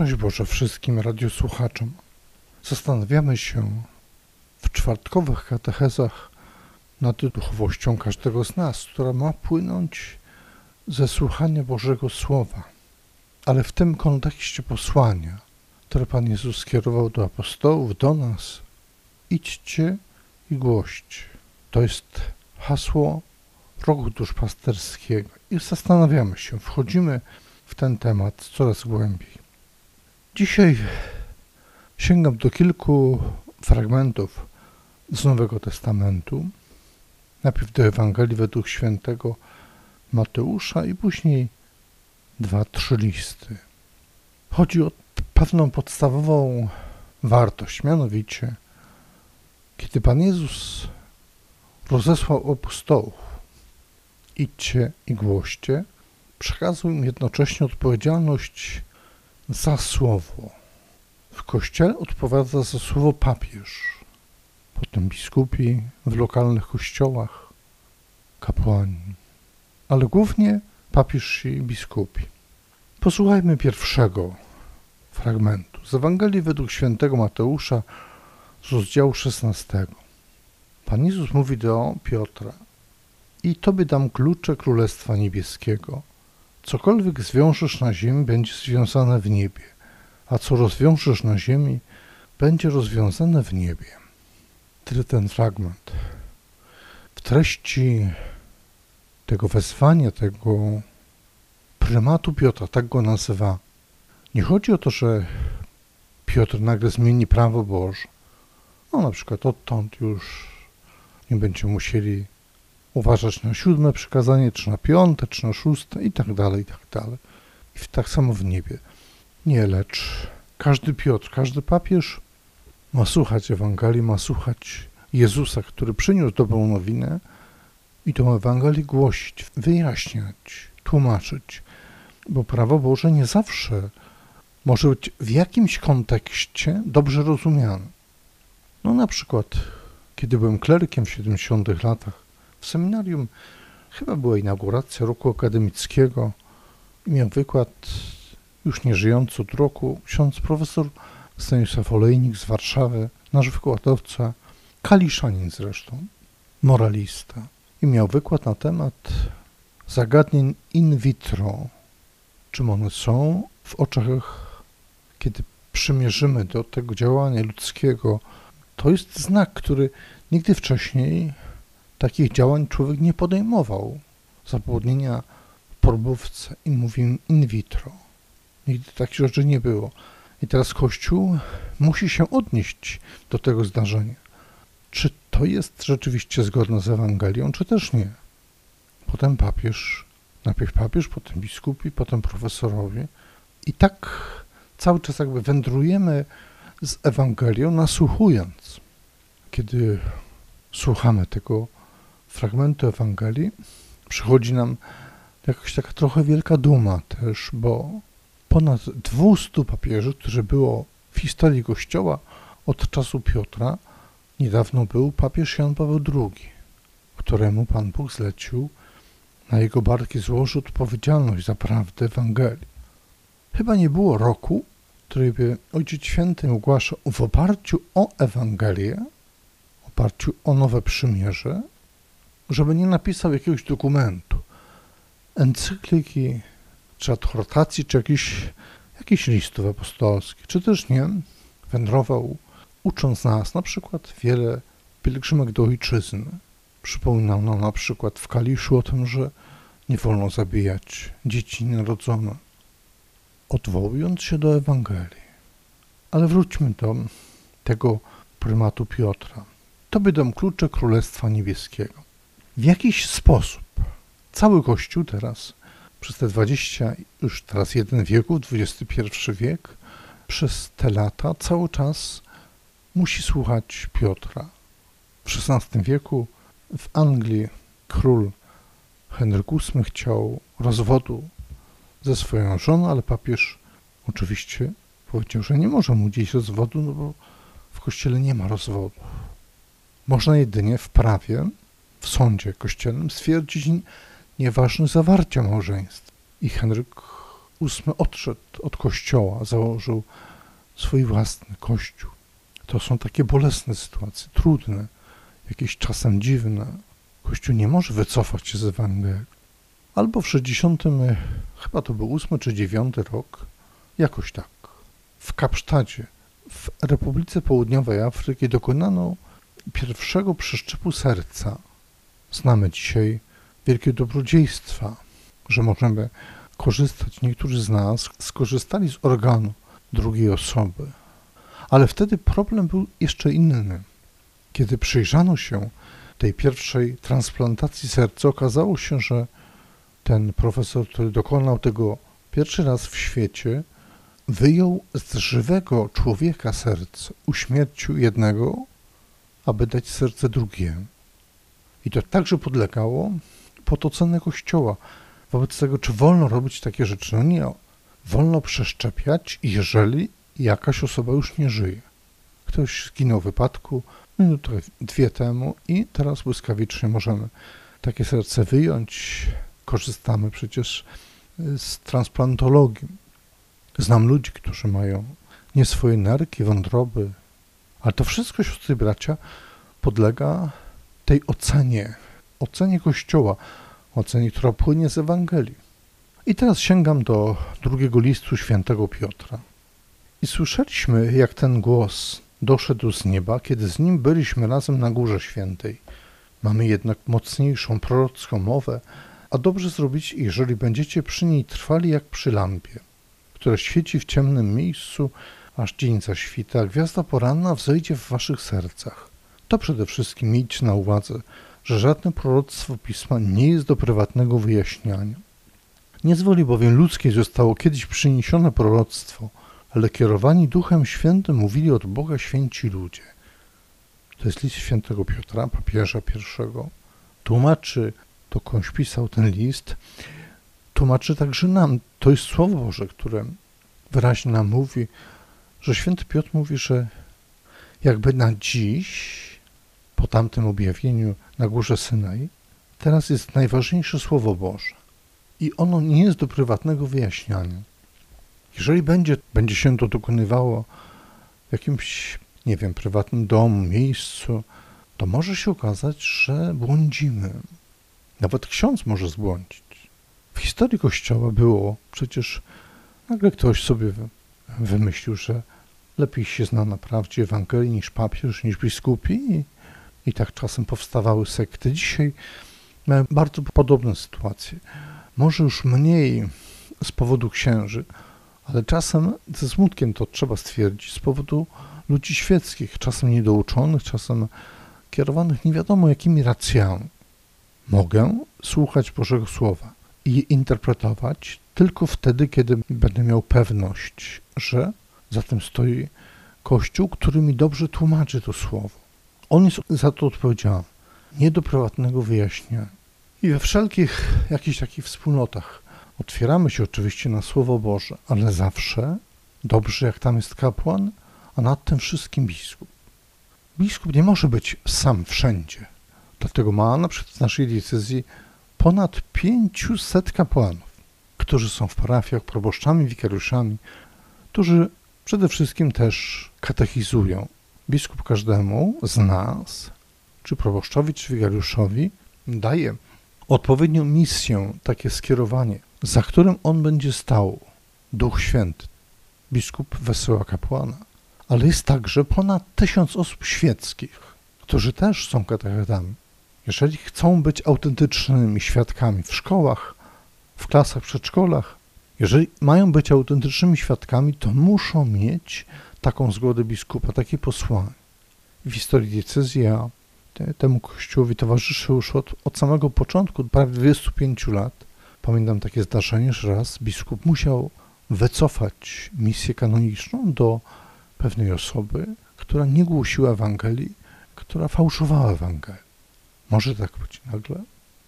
Szczęść Boże wszystkim radiosłuchaczom. Zastanawiamy się w czwartkowych katechezach nad duchowością każdego z nas, która ma płynąć ze słuchania Bożego Słowa, ale w tym kontekście posłania, które Pan Jezus skierował do apostołów, do nas. Idźcie i głoście. To jest hasło roku duszpasterskiego i zastanawiamy się, wchodzimy w ten temat coraz głębiej. Dzisiaj sięgam do kilku fragmentów z Nowego Testamentu, najpierw do Ewangelii według świętego Mateusza i później 2-3 listy. Chodzi o pewną podstawową wartość, mianowicie kiedy Pan Jezus rozesłał apostołów, idźcie i głoście, przekazał im jednocześnie odpowiedzialność za słowo. W Kościele odpowiada za słowo papież, potem biskupi w lokalnych kościołach, kapłani, ale głównie papież i biskupi. Posłuchajmy pierwszego fragmentu z Ewangelii według świętego Mateusza z rozdziału 16. Pan Jezus mówi do Piotra: i Tobie dam klucze Królestwa Niebieskiego. Cokolwiek zwiążesz na ziemi, będzie związane w niebie, a co rozwiążesz na ziemi, będzie rozwiązane w niebie. Tyle ten fragment. W treści tego wezwania, tego prymatu Piotra, tak go nazywa, nie chodzi o to, że Piotr nagle zmieni prawo Boże. Na przykład odtąd już nie będziemy musieli uważać na 7. przykazanie, czy na 5., czy na 6. i tak dalej, i tak dalej. I tak samo w niebie. Nie, lecz każdy Piotr, każdy papież ma słuchać Ewangelii, ma słuchać Jezusa, który przyniósł dobrą nowinę i tą Ewangelię głosić, wyjaśniać, tłumaczyć, bo prawo Boże nie zawsze może być w jakimś kontekście dobrze rozumiane. Na przykład, kiedy byłem klerykiem w 70. latach, w seminarium chyba była inauguracja roku akademickiego i miał wykład już nieżyjący od roku ksiądz profesor Stanisław Olejnik z Warszawy, nasz wykładowca, kaliszanin zresztą, moralista. I miał wykład na temat zagadnień in vitro. Czym one są w oczach, kiedy przymierzymy do tego działania ludzkiego. To jest znak, który nigdy wcześniej takich działań człowiek nie podejmował. Zapłodnienia w probówce i mówimy in vitro. Nigdy takich rzeczy nie było. I teraz Kościół musi się odnieść do tego zdarzenia. Czy to jest rzeczywiście zgodne z Ewangelią, czy też nie? Potem papież, najpierw papież, potem biskupi, potem profesorowie. I tak cały czas jakby wędrujemy z Ewangelią, nasłuchując. Kiedy słuchamy tego fragmentu Ewangelii, przychodzi nam jakaś taka trochę wielka duma też, bo ponad 200 papieży, którzy było w historii Kościoła od czasu Piotra, niedawno był papież Jan Paweł II, któremu Pan Bóg zlecił, na jego barki złożył odpowiedzialność za prawdę Ewangelii. Chyba nie było roku, który by Ojciec Święty ogłaszał w oparciu o Ewangelię, w oparciu o Nowe Przymierze, żeby nie napisał jakiegoś dokumentu, encykliki, czy adhortacji, czy jakichś listów apostolskich, czy też nie, wędrował, ucząc nas na przykład wiele pielgrzymek do ojczyzny. Przypominał nam na przykład w Kaliszu o tym, że nie wolno zabijać dzieci narodzone, odwołując się do Ewangelii. Ale wróćmy do tego prymatu Piotra. Tobie dam klucze Królestwa Niebieskiego. W jakiś sposób cały Kościół teraz, przez te 20, już teraz 1 wieków, XXI wiek, przez te lata cały czas musi słuchać Piotra. W XVI wieku w Anglii król Henryk VIII chciał rozwodu ze swoją żoną, ale papież oczywiście powiedział, że nie może mu udzielić rozwodu, bo w Kościele nie ma rozwodu. Można jedynie w prawie, w sądzie kościelnym stwierdzić nieważność zawarcia małżeństwa. I Henryk VIII odszedł od Kościoła, założył swój własny Kościół. To są takie bolesne sytuacje, trudne, jakieś czasem dziwne. Kościół nie może wycofać się z Ewangelii. Albo w 60, chyba to był 8 czy 9 rok, jakoś tak, w Kapsztadzie, w Republice Południowej Afryki dokonano pierwszego przeszczepu serca. Znamy dzisiaj wielkie dobrodziejstwa, że możemy korzystać. Niektórzy z nas skorzystali z organu drugiej osoby. Ale wtedy problem był jeszcze inny. Kiedy przyjrzano się tej pierwszej transplantacji serca, okazało się, że ten profesor, który dokonał tego pierwszy raz w świecie, wyjął z żywego człowieka serce, uśmiercił jednego, aby dać serce drugiemu. I to także podlegało pod ocenę Kościoła. Wobec tego, czy wolno robić takie rzeczy? No nie. Wolno przeszczepiać, jeżeli jakaś osoba już nie żyje. Ktoś zginął w wypadku minutę, dwie temu i teraz błyskawicznie możemy takie serce wyjąć. Korzystamy przecież z transplantologii. Znam ludzi, którzy mają nie swoje nerki, wątroby, ale to wszystko, siostry i bracia, podlega tej ocenie Kościoła, ocenie, która płynie z Ewangelii. I teraz sięgam do drugiego listu świętego Piotra. I słyszeliśmy, jak ten głos doszedł z nieba, kiedy z nim byliśmy razem na Górze Świętej. Mamy jednak mocniejszą prorocką mowę, a dobrze zrobić, jeżeli będziecie przy niej trwali jak przy lampie, która świeci w ciemnym miejscu, aż dzień zaświta, a gwiazda poranna wzejdzie w waszych sercach. To przede wszystkim miejcie na uwadze, że żadne proroctwo Pisma nie jest do prywatnego wyjaśniania. Nie z woli bowiem ludzkiej zostało kiedyś przyniesione proroctwo, ale kierowani Duchem Świętym mówili od Boga święci ludzie. To jest list świętego Piotra, papieża pierwszego. Tłumaczy, dokądś pisał ten list, tłumaczy także nam. To jest Słowo Boże, które wyraźnie nam mówi, że święty Piotr mówi, że jakby na dziś, po tamtym objawieniu na górze Synaj, teraz jest najważniejsze Słowo Boże. I ono nie jest do prywatnego wyjaśniania. Jeżeli będzie się to dokonywało w jakimś, nie wiem, prywatnym domu, miejscu, to może się okazać, że błądzimy. Nawet ksiądz może zbłądzić. W historii Kościoła było przecież, nagle ktoś sobie wymyślił, że lepiej się zna na prawdzie Ewangelii niż papież, niż biskupi i tak czasem powstawały sekty. Dzisiaj mamy bardzo podobne sytuacje. Może już mniej z powodu księży, ale czasem ze smutkiem to trzeba stwierdzić, z powodu ludzi świeckich, czasem niedouczonych, czasem kierowanych nie wiadomo jakimi racjami. Mogę słuchać Bożego Słowa i je interpretować tylko wtedy, kiedy będę miał pewność, że za tym stoi Kościół, który mi dobrze tłumaczy to Słowo. On jest za to odpowiedzialny, nie do prywatnego wyjaśniania. I we wszelkich jakichś takich wspólnotach otwieramy się oczywiście na Słowo Boże, ale zawsze dobrze, jak tam jest kapłan, a nad tym wszystkim biskup. Biskup nie może być sam wszędzie. Dlatego ma na przykład w naszej diecezji ponad 500 kapłanów, którzy są w parafiach proboszczami, wikariuszami, którzy przede wszystkim też katechizują. Biskup każdemu z nas, czy proboszczowi, czy wikariuszowi, daje odpowiednią misję, takie skierowanie, za którym on będzie stał, Duch Święty. Biskup wysyła kapłana, ale jest także ponad 1000 osób świeckich, którzy też są katechetami. Jeżeli chcą być autentycznymi świadkami w szkołach, w klasach, przedszkolach, jeżeli mają być autentycznymi świadkami, to muszą mieć taką zgodę biskupa, takie posłanie. W historii diecezji ja temu kościołowi towarzyszę już od samego początku, prawie 25 lat. Pamiętam takie zdarzenie, że raz biskup musiał wycofać misję kanoniczną do pewnej osoby, która nie głosiła Ewangelii, która fałszowała Ewangelię. Może tak być nagle.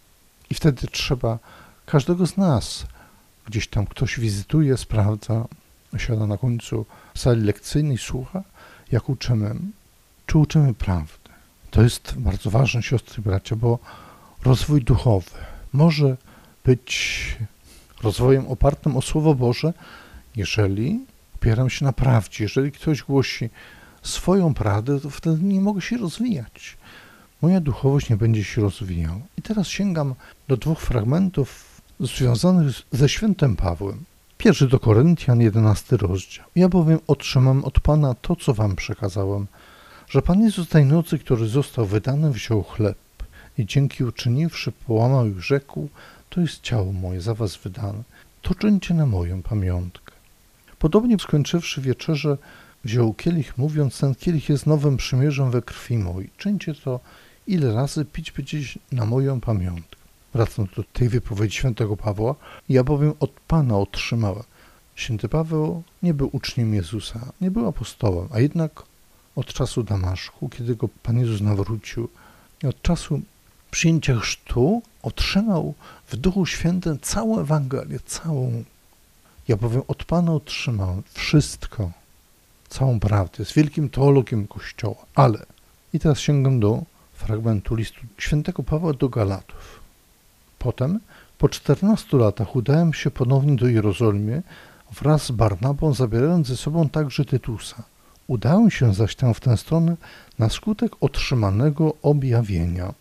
I wtedy trzeba każdego z nas, gdzieś tam ktoś wizytuje, sprawdza, siada na końcu sali lekcyjnej, słucha, jak uczymy, czy uczymy prawdy. To jest bardzo ważne, siostry i bracia, bo rozwój duchowy może być rozwojem opartym o Słowo Boże, jeżeli opieram się na prawdzie. Jeżeli ktoś głosi swoją prawdę, to wtedy nie mogę się rozwijać. Moja duchowość nie będzie się rozwijała. I teraz sięgam do 2 fragmentów związanych ze świętym Pawłem. 1 do Koryntian, 11 rozdział. Ja bowiem otrzymam od Pana to, co wam przekazałem, że Pan Jezus tej nocy, który został wydany, wziął chleb i dzięki uczyniwszy, połamał i rzekł: to jest ciało moje za was wydane. To czyńcie na moją pamiątkę. Podobnie skończywszy wieczerzę, wziął kielich, mówiąc: ten kielich jest nowym przymierzem we krwi mojej. Czyńcie to, ile razy pić będziecie na moją pamiątkę. Wracam do tej wypowiedzi świętego Pawła. Ja bowiem od Pana otrzymałem. Święty Paweł nie był uczniem Jezusa, nie był apostołem, a jednak od czasu Damaszku, kiedy go Pan Jezus nawrócił, i od czasu przyjęcia chrztu otrzymał w Duchu Świętym całą Ewangelię, całą. Ja bowiem od Pana otrzymałem wszystko, całą prawdę. Jest wielkim teologiem Kościoła, ale i teraz sięgam do fragmentu listu świętego Pawła do Galatów. Potem, po 14 latach, udałem się ponownie do Jerozolimy wraz z Barnabą, zabierając ze sobą także Tytusa. Udałem się zaś tam w tę stronę na skutek otrzymanego objawienia.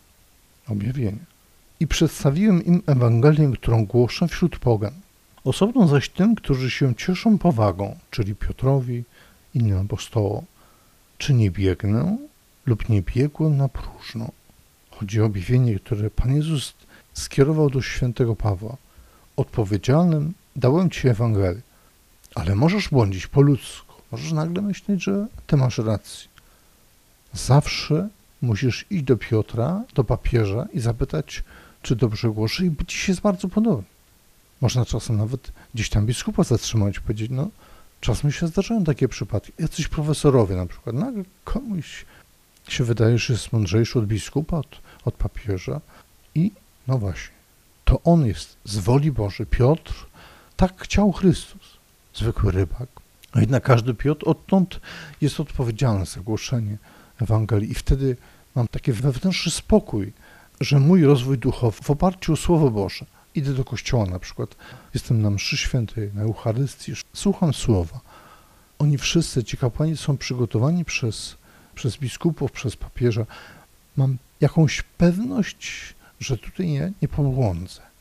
I przedstawiłem im Ewangelię, którą głoszę wśród pogan. Osobno zaś tym, którzy się cieszą powagą, czyli Piotrowi, innym apostołom. Czy nie biegnę lub nie biegłem na próżno? Chodzi o objawienie, które Pan Jezus skierował do świętego Pawła. Odpowiedzialnym dałem ci Ewangelię, ale możesz błądzić po ludzku. Możesz nagle myśleć, że ty masz rację. Zawsze musisz iść do Piotra, do papieża i zapytać, czy dobrze głoszę, i ci jest bardzo podobny. Można czasem nawet gdzieś tam biskupa zatrzymać i powiedzieć: no, czasem się zdarzają takie przypadki. Jacyś profesorowie na przykład, nagle komuś się wydaje, że jest mądrzejszy od biskupa, od papieża i no właśnie, to on jest z woli Bożej. Piotr, tak chciał Chrystus, zwykły rybak. A jednak każdy Piotr odtąd jest odpowiedzialny za głoszenie Ewangelii i wtedy mam taki wewnętrzny spokój, że mój rozwój duchowy w oparciu o Słowo Boże, idę do kościoła na przykład, jestem na mszy świętej, na Eucharystii, słucham Słowa. Oni wszyscy, ci kapłani, są przygotowani przez biskupów, przez papieża. Mam jakąś pewność, że tutaj nie pobłądzę.